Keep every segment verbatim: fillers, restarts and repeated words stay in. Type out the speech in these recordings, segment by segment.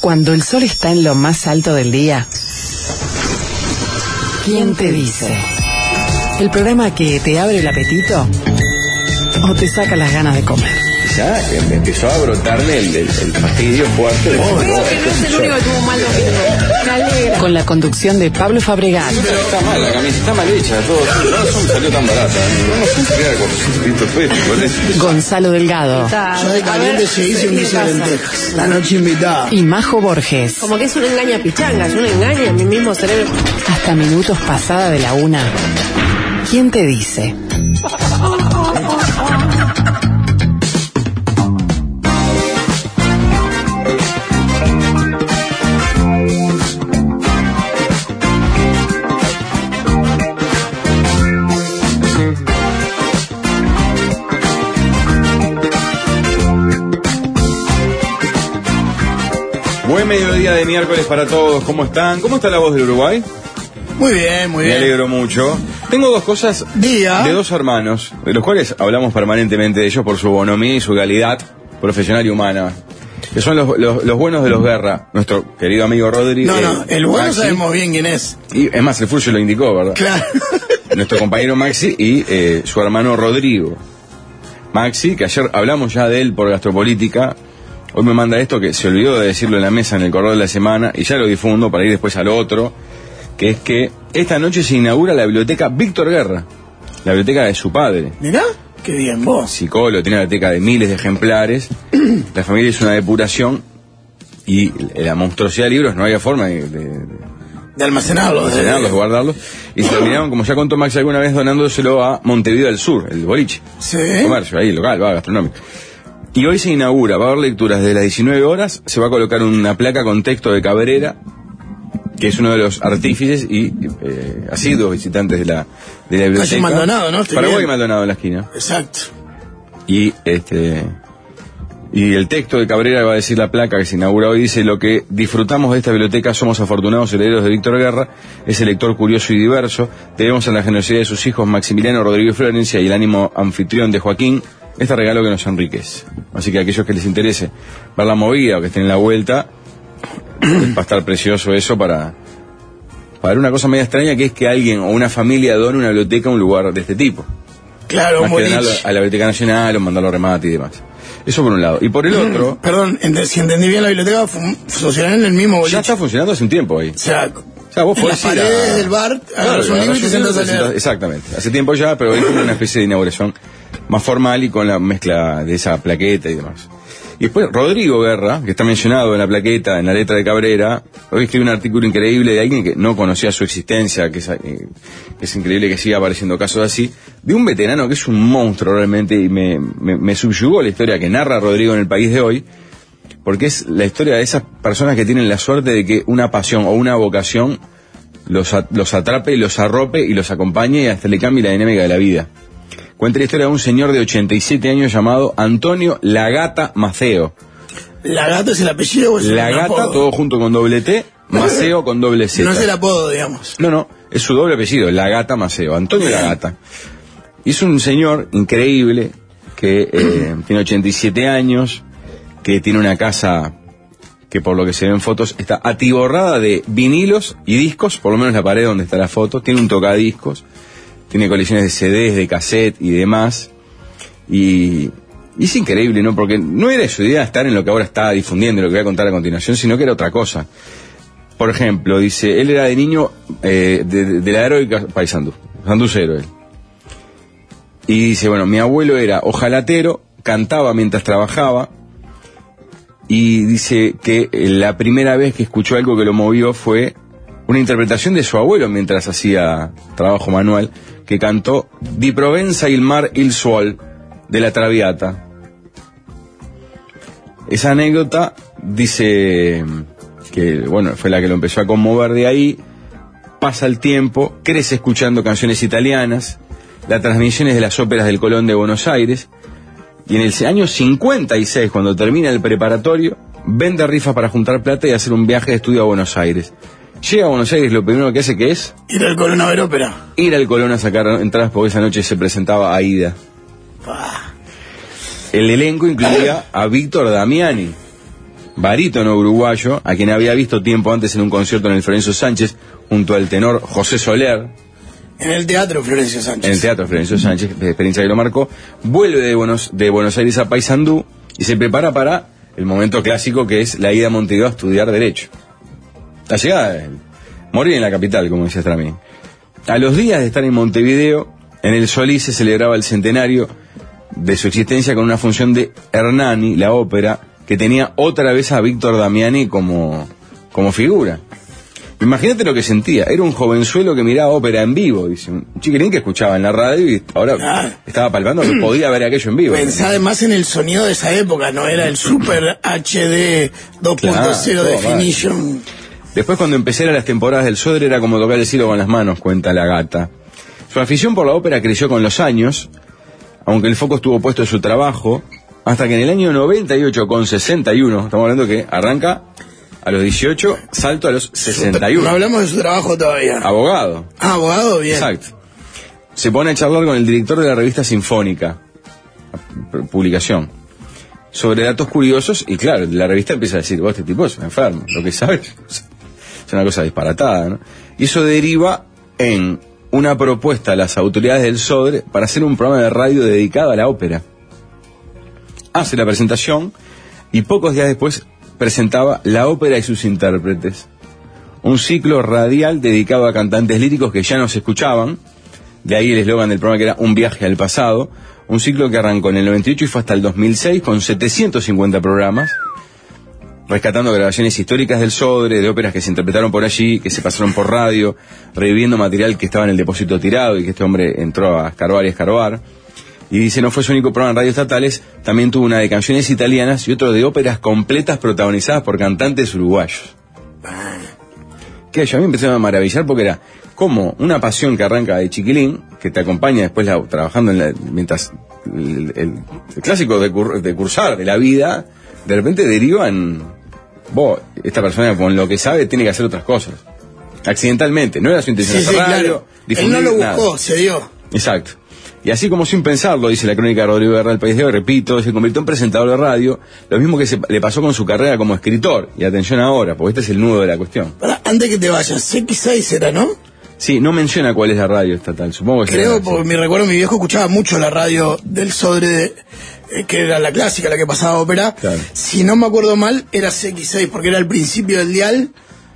Cuando el sol está en lo más alto del día, ¿quién te dice? El programa que te abre el apetito o te saca las ganas de comer. Ya me empezó a brotarle el, el, el fastidio fuerte. De oh, creo que no es el único que tuvo un mal domingo. Con la conducción de Pablo Fabregat. Sí, pero está mal, la camisa está mal hecha. Todo, no razón salió tan barata. No nos fuimos a quedar con Cristo. Gonzalo Delgado. Yo de caliente se hizo un guiso de lentejas. La noche invitada. Y Majo Borges. Como que es un engaña pichanga, es un engaña a mi mismo cerebro. Hasta minutos pasada de la una. ¿Quién te dice? Buen mediodía de miércoles para todos. ¿Cómo están? ¿Cómo está la voz del Uruguay? Muy bien, muy bien. Me alegro mucho. Tengo dos cosas Día. de dos hermanos, de los cuales hablamos permanentemente de ellos por su bonomía y su calidad profesional y humana. Que son los, los, los buenos de los Guerra. Nuestro querido amigo Rodrigo. No, no, el bueno Maxi, sabemos bien quién es. Y es más, el Fulcio lo indicó, ¿verdad? Claro. Nuestro compañero Maxi y eh, su hermano Rodrigo. Maxi, que ayer hablamos ya de él por Gastropolítica. Hoy me manda esto que se olvidó de decirlo en la mesa en el correo de la semana y ya lo difundo para ir después al otro, que es que esta noche se inaugura la biblioteca Víctor Guerra, la biblioteca de su padre. Mirá, qué bien vos. Psicólogo, tiene una biblioteca de miles de ejemplares, la familia hizo una depuración y la monstruosidad de libros no había forma de, de, de, de almacenarlos, de almacenarlos, de guardarlos, y se terminaron, como ya contó Max alguna vez, donándoselo a Montevideo del Sur, el boliche, sí. El comercio, ahí, local, va, gastronómico. Y hoy se inaugura, va a haber lecturas desde las diecinueve horas, se va a colocar una placa con texto de Cabrera, que es uno de los artífices y eh, asiduos visitantes de la, de la biblioteca. Calle Maldonado, ¿no? Estoy Paraguay bien. y Maldonado en la esquina. Exacto. Y este y el texto de Cabrera va a decir la placa que se inaugura hoy, dice: lo que disfrutamos de esta biblioteca somos afortunados herederos de Víctor Guerra, ese lector curioso y diverso, debemos a la generosidad de sus hijos Maximiliano, Rodrigo y Florencia y el ánimo anfitrión de Joaquín este regalo que nos enriquece. Así que a aquellos que les interese ver la movida o que estén en la vuelta, va a estar precioso eso para, para una cosa media extraña, que es que alguien o una familia done una biblioteca a un lugar de este tipo. Claro, más un que donarlo boliche. a la Biblioteca Nacional o mandarlo a remate y demás. Eso por un lado. Y por el otro... Perdón, ent- si entendí bien, la biblioteca fun- funcionará en el mismo boliche. Ya está funcionando hace un tiempo ahí. O sea, O sea, vos en las podés ir a- paredes del bar, Claro, agarras un libro y te agarrás sentás a un libro, leer. exactamente. Hace tiempo ya, pero hoy es como una especie de inauguración más formal y con la mezcla de esa plaqueta y demás. Y después Rodrigo Guerra, que está mencionado en la plaqueta, en la letra de Cabrera, hoy escribe un artículo increíble de alguien que no conocía su existencia, que es, eh, que es increíble que siga apareciendo casos así, de un veterano que es un monstruo realmente, y me, me, me subyugó la historia que narra Rodrigo en El País de Hoy, porque es la historia de esas personas que tienen la suerte de que una pasión o una vocación los, a, los atrape y los arrope y los acompañe y hasta le cambie la dinámica de la vida. Cuenta la historia de un señor de ochenta y siete años llamado Antonio La Gata Maceo. ¿La Gata es el apellido o es La el Gata, apodo? todo junto con doble T, Maceo con doble Z. No es el apodo, digamos. No, no, es su doble apellido, La Gata Maceo, Antonio La Gata. Y es un señor increíble que eh, tiene ochenta y siete años, que tiene una casa que por lo que se ven fotos está atiborrada de vinilos y discos, por lo menos la pared donde está la foto, tiene un tocadiscos, tiene colecciones de C Ds, de cassette y demás, y, y es increíble, ¿no? Porque no era su idea estar en lo que ahora está difundiendo, lo que voy a contar a continuación, sino que era otra cosa. Por ejemplo, dice, él era de niño eh, de, de, de la heroica Paysandú, sanducero él. Y dice, bueno, mi abuelo era ojalatero, cantaba mientras trabajaba, y dice que la primera vez que escuchó algo que lo movió fue una interpretación de su abuelo mientras hacía trabajo manual, que cantó Di Provenza il mar il suol de la Traviata. Esa anécdota dice que, bueno, fue la que lo empezó a conmover de ahí. Pasa el tiempo, crece escuchando canciones italianas, las transmisiones de las óperas del Colón de Buenos Aires, y en el año cincuenta y seis, cuando termina el preparatorio, vende rifas para juntar plata y hacer un viaje de estudio a Buenos Aires. Llega a Buenos Aires, lo primero que hace, ¿qué es? Ir al Colón a ver ópera. Ir al Colón a sacar entradas, porque esa noche se presentaba Aida. Pah. El elenco incluía a Víctor Damiani, barítono uruguayo, a quien había visto tiempo antes en un concierto en el Florencio Sánchez, junto al tenor José Soler. En el Teatro Florencio Sánchez. En el Teatro Florencio Sánchez, de experiencia que lo marcó. Vuelve de Buenos, de Buenos Aires a Paysandú y se prepara para el momento clásico que es la ida a Montevideo a estudiar Derecho. La llegada, eh, morir en la capital, como decía Stramín. A los días de estar en Montevideo, en el Solís se celebraba el centenario de su existencia con una función de Hernani, la ópera, que tenía otra vez a Víctor Damiani como, como figura. Imagínate lo que sentía. Era un jovenzuelo que miraba ópera en vivo, dice. Un chiquirín que escuchaba en la radio y ahora ah. estaba palpando que podía ver aquello en vivo. Pensá además en el sonido de esa época, no era el super H D dos punto cero claro, definition. Vale. Después, cuando empecé las temporadas del Sodre, era como tocar el cielo con las manos, cuenta la gata. Su afición por la ópera creció con los años, aunque el foco estuvo puesto en su trabajo, hasta que en el año noventa y ocho, con sesenta y uno, estamos hablando que arranca a los dieciocho, salto a los sesenta y uno. No hablamos de su trabajo todavía. Abogado. Ah, abogado, bien. Exacto. Se pone a charlar con el director de la revista Sinfónica, publicación, sobre datos curiosos, y claro, la revista empieza a decir, vos, este tipo es un enfermo, lo que sabes es una cosa disparatada, ¿no? Y eso deriva en una propuesta a las autoridades del Sodre para hacer un programa de radio dedicado a la ópera. Hace la presentación y pocos días después presentaba La ópera y sus intérpretes, un ciclo radial dedicado a cantantes líricos que ya no se escuchaban, de ahí el eslogan del programa que era Un viaje al pasado, un ciclo que arrancó en el noventa y ocho y fue hasta el dos mil seis con setecientos cincuenta programas, rescatando grabaciones históricas del Sodre, de óperas que se interpretaron por allí, que se pasaron por radio, reviviendo material que estaba en el depósito tirado y que este hombre entró a escarbar y escarbar. Y dice, no fue su único programa en radios estatales, también tuvo una de canciones italianas y otro de óperas completas protagonizadas por cantantes uruguayos. Que yo a mí me empezó a maravillar porque era como una pasión que arranca de chiquilín, que te acompaña después la, trabajando en la, mientras el, el, el clásico de, cur, de cursar de la vida, de repente deriva en, vos, esta persona con lo que sabe tiene que hacer otras cosas. Accidentalmente, no era su intención sí, hacer sí, radio, claro. difundir, él no lo buscó, nada. Se dio. Exacto. Y así como sin pensarlo, dice la crónica de Rodrigo Guerra del País de hoy, repito, se convirtió en presentador de radio, lo mismo que se, le pasó con su carrera como escritor. Y atención ahora, porque este es el nudo de la cuestión. Para, antes que te vayas, C X seis era, ¿no? Sí, no menciona cuál es la radio estatal, supongo que creo, porque mi recuerdo, mi viejo escuchaba mucho la radio del Sodre, de, eh, que era la clásica, la que pasaba ópera. Claro. Si no me acuerdo mal, era C X seis, porque era el principio del dial,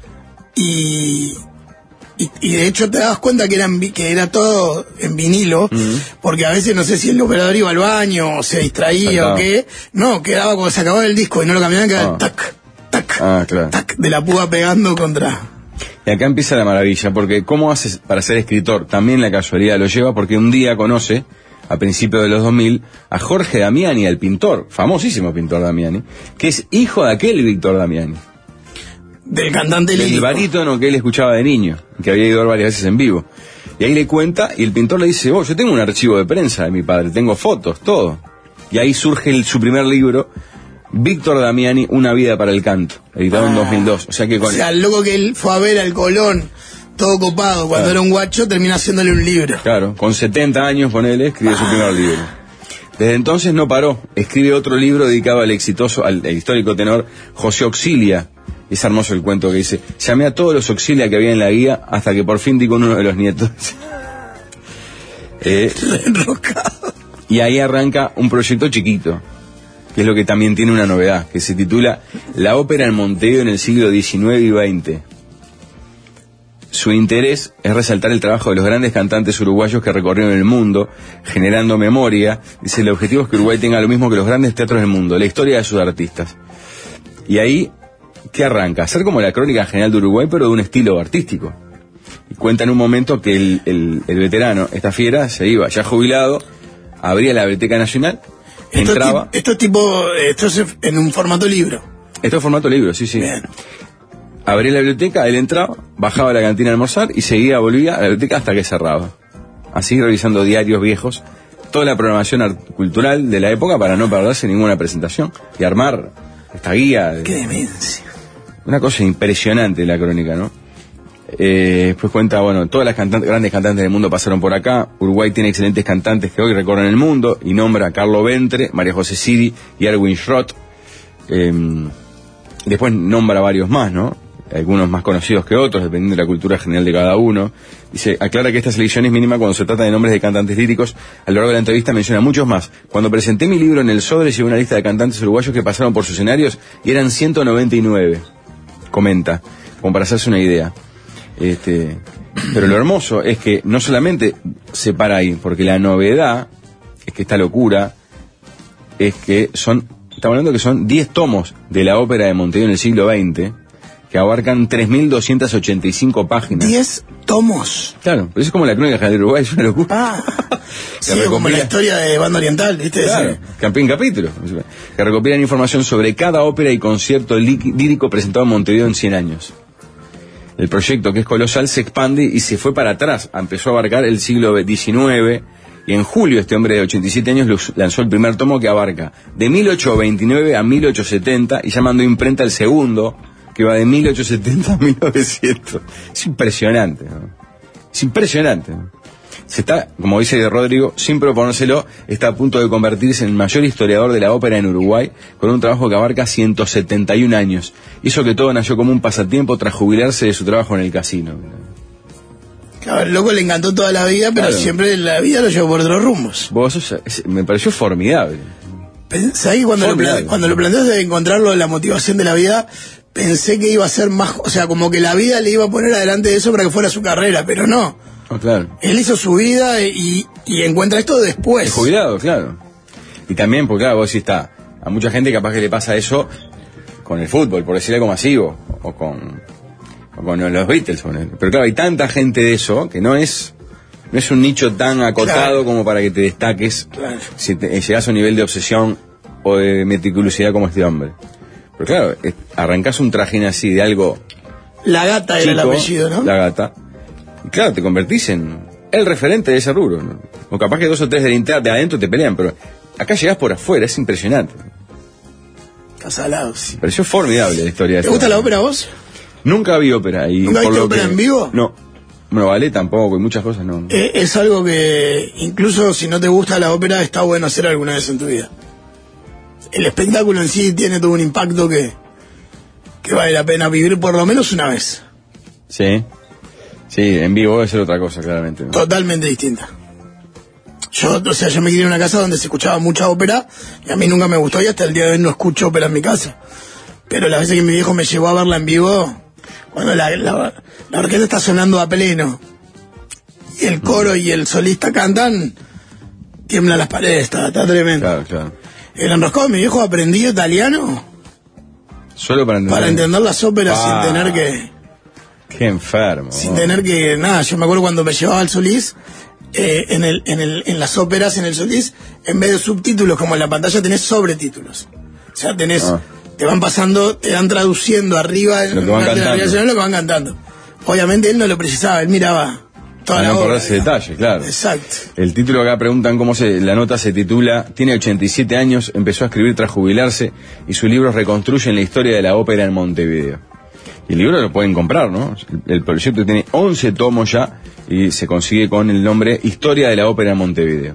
y... Y, y de hecho te das cuenta que, eran, que era todo en vinilo, uh-huh. porque a veces no sé si el operador iba al baño o se distraía Acá. o qué. No, quedaba cuando se acababa el disco y no lo cambiaban, quedaba ah. tac, tac, ah, claro. tac, de la púa pegando contra... Y acá empieza la maravilla, porque ¿cómo haces para ser escritor? También la casualidad lo lleva, porque un día conoce, a principios de los dos mil, a Jorge Damiani, el pintor, famosísimo pintor Damiani, que es hijo de aquel Víctor Damiani. Del cantante lírico. Del barítono que él escuchaba de niño, que había ido varias veces en vivo. Y ahí le cuenta, y el pintor le dice, oh, yo tengo un archivo de prensa de mi padre, tengo fotos, todo. Y ahí surge el, su primer libro, Víctor Damiani, Una vida para el canto, editado ah, en dos mil dos. O sea que con... O sea, el loco que él fue a ver al Colón, todo copado, cuando claro. era un guacho, termina haciéndole un libro. Claro, con setenta años, ponele, escribe ah. su primer libro. Desde entonces no paró, escribe otro libro dedicado al exitoso, al, al histórico tenor José Auxilia. Es hermoso el cuento que dice, llamé a todos los Auxilia que había en la guía hasta que por fin di con uno de los nietos. eh, y ahí arranca un proyecto chiquito, que es lo que también tiene una novedad, que se titula La ópera en Montevideo en el siglo diecinueve y veinte. Su interés es resaltar el trabajo de los grandes cantantes uruguayos que recorrieron el mundo, generando memoria. Dice, el objetivo es que Uruguay tenga lo mismo que los grandes teatros del mundo, la historia de sus artistas. Y ahí... ¿Qué arranca? Hacer como la crónica general de Uruguay, pero de un estilo artístico. Y cuenta en un momento que el, el, el veterano, esta fiera, se iba ya jubilado, abría la Biblioteca Nacional, esto entraba... Ti, esto es tipo, esto es en un formato libro. Esto es formato libro, sí, sí. Bien. Abría la biblioteca, él entraba, bajaba a la cantina a almorzar y seguía, volvía a la biblioteca hasta que cerraba. Así revisando diarios viejos, toda la programación art- cultural de la época para no perderse ninguna presentación y armar esta guía. De... ¡Qué demencia! Una cosa impresionante la crónica, ¿no? Eh, después cuenta, bueno, todas las cantantes, grandes cantantes del mundo pasaron por acá. Uruguay tiene excelentes cantantes que hoy recorren el mundo y nombra a Carlo Ventre, María José Siri y Erwin Schrott. Eh, Después nombra varios más, ¿no? Algunos más conocidos que otros, dependiendo de la cultura general de cada uno. Dice, aclara que esta selección es mínima cuando se trata de nombres de cantantes líricos. A lo largo de la entrevista menciona muchos más. Cuando presenté mi libro en el Sodre, llevé una lista de cantantes uruguayos que pasaron por sus escenarios y eran ciento noventa y nueve. Comenta, como para hacerse una idea. Este, pero lo hermoso es que no solamente se para ahí, porque la novedad es que esta locura es que son, estamos hablando que son diez tomos de la ópera de Montevideo en el siglo veinte, que abarcan tres mil doscientas ochenta y cinco páginas. diez tomos. Claro, pero eso es como la crónica general de Uruguay, es una locura. Ah, sí, como la historia de Banda Oriental, ¿viste? Claro, en capítulo. Que recopilan información sobre cada ópera y concierto lírico presentado en Montevideo en cien años. El proyecto, que es colosal, se expande y se fue para atrás. Empezó a abarcar el siglo diecinueve, y en julio este hombre de ochenta y siete años lanzó el primer tomo, que abarca de mil ochocientos veintinueve a mil ochocientos setenta, y ya mandó imprenta el segundo, que va de mil ochocientos setenta a mil novecientos. Es impresionante, ¿no? Es impresionante, ¿no? Se está, como dice Rodrigo, sin proponérselo, está a punto de convertirse en el mayor historiador de la ópera en Uruguay, con un trabajo que abarca ciento setenta y un años. Hizo que todo nació como un pasatiempo tras jubilarse de su trabajo en el casino. Claro, el loco le encantó toda la vida, pero claro, siempre la vida lo llevó por otros rumbos. Vos, eso es, me pareció formidable. ¿Sabés que cuando formidable. lo, cuando lo planteaste de encontrarlo de la motivación de la vida, pensé que iba a ser más, o sea, como que la vida le iba a poner adelante de eso para que fuera su carrera, pero no. Oh, claro. Él hizo su vida y, y encuentra esto después. Es jubilado, claro. Y también, porque claro, vos sí está, a mucha gente capaz que le pasa eso con el fútbol, por decir algo masivo, o con, o con los Beatles. Pero claro, hay tanta gente de eso que no es, no es un nicho tan acotado, claro, como para que te destaques, claro, si te, llegas a un nivel de obsesión o de meticulosidad como este hombre. Pero claro, es, arrancás un trajín así de algo. La Gata chico, era el apellido, ¿no? La Gata. Y claro, te convertís en el referente de ese rubro, ¿no? O capaz que dos o tres de, inter- de adentro te pelean, pero acá llegás por afuera, es impresionante. Casalados. Me pareció formidable la historia. ¿Te gusta la ópera a vos? Nunca vi ópera. Y ¿Nunca viste ópera que... en vivo? No. Bueno, ballet tampoco, y muchas cosas no. Eh, es algo que, incluso si no te gusta la ópera, está bueno hacer alguna vez en tu vida. El espectáculo en sí tiene todo un impacto que, que vale la pena vivir por lo menos una vez. Sí. Sí, en vivo debe ser otra cosa, claramente, ¿no? Totalmente distinta. Yo, o sea, yo me crié en una casa donde se escuchaba mucha ópera y a mí nunca me gustó y hasta el día de hoy no escucho ópera en mi casa. Pero las veces que mi viejo me llevó a verla en vivo, cuando la, la, la orquesta está sonando a pleno y el coro y el solista cantan, tiemblan las paredes, está, está tremendo. Claro, claro. El enroscado, mi viejo aprendió italiano solo para entender, para entender las óperas ah. sin tener que... Qué enfermo. Sin tener que, nada, yo me acuerdo cuando me llevaba al Solís, eh, en el, en el, en las óperas, en el Solís, en vez de subtítulos como en la pantalla tenés sobretítulos. O sea, tenés, ah. te van pasando, te van traduciendo arriba lo que van cantando. Lo que van cantando. Obviamente él no lo precisaba, él miraba toda para la no obra. Ese detalle, claro. Exacto. El título acá preguntan cómo se, la nota se titula, tiene ochenta y siete años, empezó a escribir tras jubilarse y sus libros reconstruyen la historia de la ópera en Montevideo. Y el libro lo pueden comprar, ¿no? El, el proyecto tiene once tomos ya y se consigue con el nombre Historia de la Ópera en Montevideo.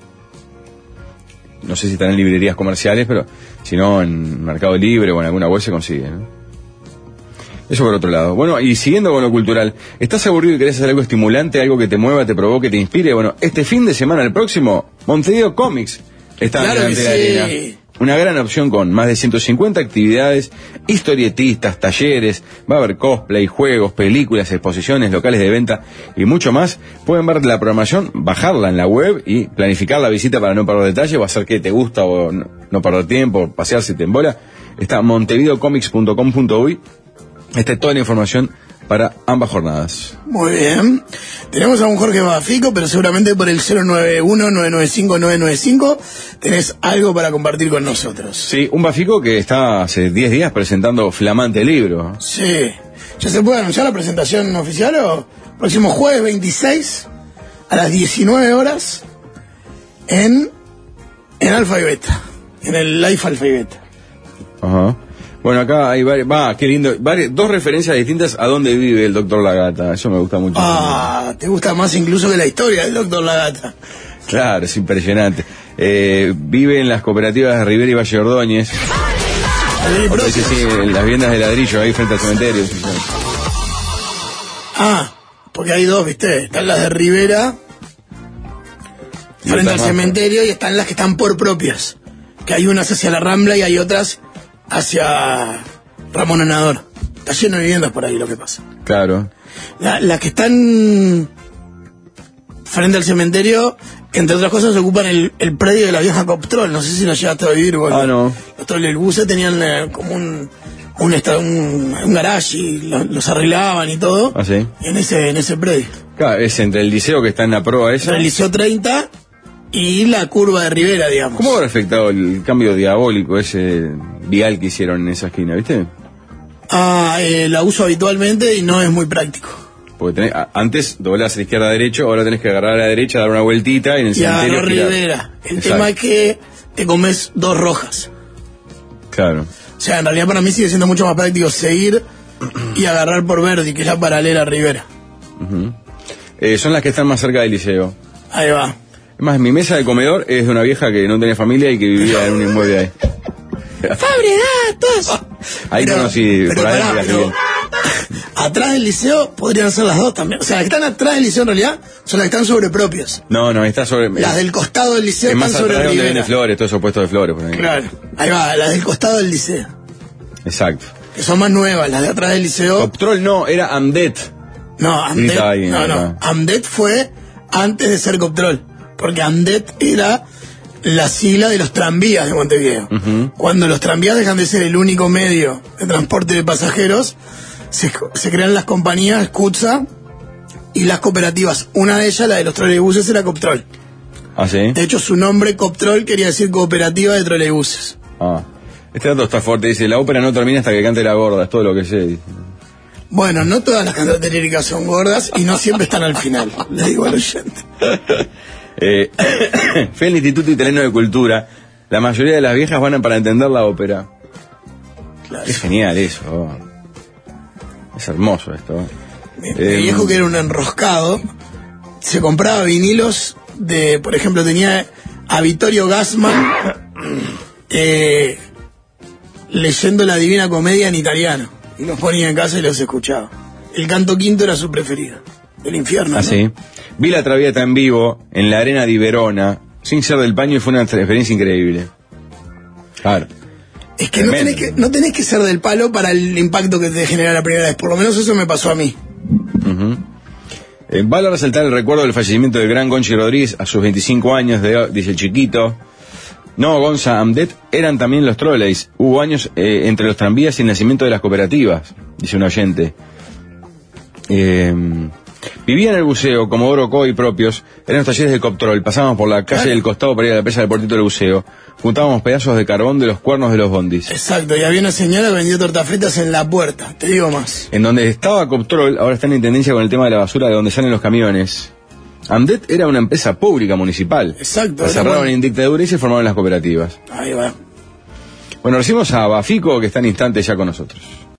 No sé si están en librerías comerciales, pero si no, en Mercado Libre o en alguna web se consigue, ¿no? Eso por otro lado. Bueno, y siguiendo con lo cultural, ¿estás aburrido y querés hacer algo estimulante, algo que te mueva, te provoque, te inspire? Bueno, este fin de semana, el próximo, Montevideo Comics está claro delante que de la sí. arena. Una gran opción con más de ciento cincuenta actividades, historietistas, talleres, va a haber cosplay, juegos, películas, exposiciones, locales de venta y mucho más. Pueden ver la programación, bajarla en la web y planificar la visita para no perder detalle o hacer que te gusta o no, no perder tiempo, pasearse te embola. Está montevideo comics punto com punto uy. Esta es toda la información para ambas jornadas. Muy bien. Tenemos a un Jorge Bafico, pero seguramente por el cero nueve uno, nueve nueve cinco, nueve nueve cinco tenés algo para compartir con nosotros. Sí, un Bafico que está hace diez días presentando flamante libro. Sí. ¿Ya se puede anunciar la presentación oficial o próximo jueves veintiséis a las diecinueve horas en, en Alfa y Beta, en el Life Alfa y Beta? Ajá. Bueno, acá hay varios, va, qué lindo, varios, dos referencias distintas a dónde vive el doctor Lagata, eso me gusta mucho. Ah, te gusta más incluso que la historia del doctor Lagata. Claro, es impresionante. Eh, vive en las cooperativas de Rivera y Valle Ordóñez. ley Otro dice, propia. sí, las viviendas de ladrillo ahí frente al cementerio. Sí, sí. Ah, porque hay dos, ¿viste? Están las de Rivera, Y frente al otras más. cementerio, y están las que están por propias. Que hay unas hacia la Rambla y hay otras hacia Ramón Anador. Está lleno de viviendas por ahí lo que pasa. Claro. La- las que están frente al cementerio, entre otras cosas, ocupan el, el predio de la vieja Coptrol. No sé si lo llegaste a vivir vos. Ah, no. Los trolebuses tenían eh, como un un, esta- un un garage y lo- los arreglaban y todo. Ah, sí. En ese, en ese predio. Claro, es entre el liceo que está en la proa esa. Entre el Liceo treinta y la curva de Rivera, digamos. ¿Cómo habrá afectado el cambio diabólico ese vial que hicieron en esa esquina, viste? Ah, eh, la uso habitualmente y no es muy práctico. Porque tenés, a- antes doblás a la izquierda a la derecha, ahora tenés que agarrar a la derecha, dar una vueltita y en el Y cementerio agarró girar. Rivera. El Exacto. tema es que te comes dos rojas. Claro. O sea, en realidad para mí sigue siendo mucho más práctico seguir y agarrar por Verdi, que es la paralela a Rivera. Ujú. Eh, son las que están más cerca del liceo. Ahí va. Es más, mi mesa de comedor es de una vieja que no tenía familia y que vivía en un inmueble ahí. ¡Fabre datos! Ahí Pero- conocí pero por ahí. pará, la pero gente. atrás del liceo podrían ser las dos también. O sea, las que están atrás del liceo en realidad son las que están sobre propias. No, no, está sobre. Las del costado del liceo es están más sobre atrás de donde Rivera. viene Flores, todo eso puesto de Flores. Por ahí. Claro. Ahí va, las del costado del liceo. Exacto. Que son más nuevas, las de atrás del liceo. Coptrol no, era Amdet. No, Amdet, Grita ahí, no, no. acá. Amdet fue antes de ser Coptrol. Porque Amdet era la sigla de los tranvías de Montevideo. Ujú. Cuando los tranvías dejan de ser el único medio de transporte de pasajeros, se, se crean las compañías Cutsa y las cooperativas. Una de ellas, la de los troleibuses, era Coptrol. Ah, sí. De hecho, su nombre, Coptrol, quería decir Cooperativa de Troleibuses. Ah. Este dato está fuerte. Dice: la ópera no termina hasta que cante la gorda. Es todo lo que sé. Dice. Bueno, no todas las cantantes líricas son gordas y no siempre están al final, le digo al oyente. Eh, fue el Instituto Italiano de Cultura. La mayoría de las viejas van a- para entender la ópera. Claro. Es genial eso. oh. Es hermoso esto. oh. Mi, Eh, mi viejo, que era un enroscado, se compraba vinilos de, por ejemplo, tenía a Vittorio Gassman eh, leyendo la Divina Comedia en italiano. Y los ponía en casa y los escuchaba. El canto quinto era su preferido. El infierno. Ah, ¿no? sí. Vi la Traviata en vivo en la arena di Verona, sin ser del paño, y fue una experiencia increíble. Claro. Es que no, Tremendo. tenés que no tenés que ser del palo para el impacto que te genera la primera vez. Por lo menos eso me pasó a mí. Ujú. Eh, vale resaltar el recuerdo del fallecimiento del gran Gonchi Rodríguez a sus veinticinco años, de, dice el chiquito. No, Gonza, Amdet eran también los troleys. Hubo años eh, entre los tranvías y el nacimiento de las cooperativas, dice un oyente. Eh, vivía en el buceo, como Oroco y propios, eran los talleres de Coptrol. Pasábamos por la calle del costado para ir a la presa del portito del buceo. Juntábamos pedazos de carbón de los cuernos de los bondis. Exacto, y había una señora que vendió tortas fritas en la puerta, te digo más. En donde estaba Coptrol, ahora está en intendencia con el tema de la basura de donde salen los camiones. Amdet era una empresa pública municipal. Exacto. La era cerraron bueno. en dictadura y se formaron las cooperativas. Ahí va. Bueno, recibimos a Bafico, que está en instante ya con nosotros.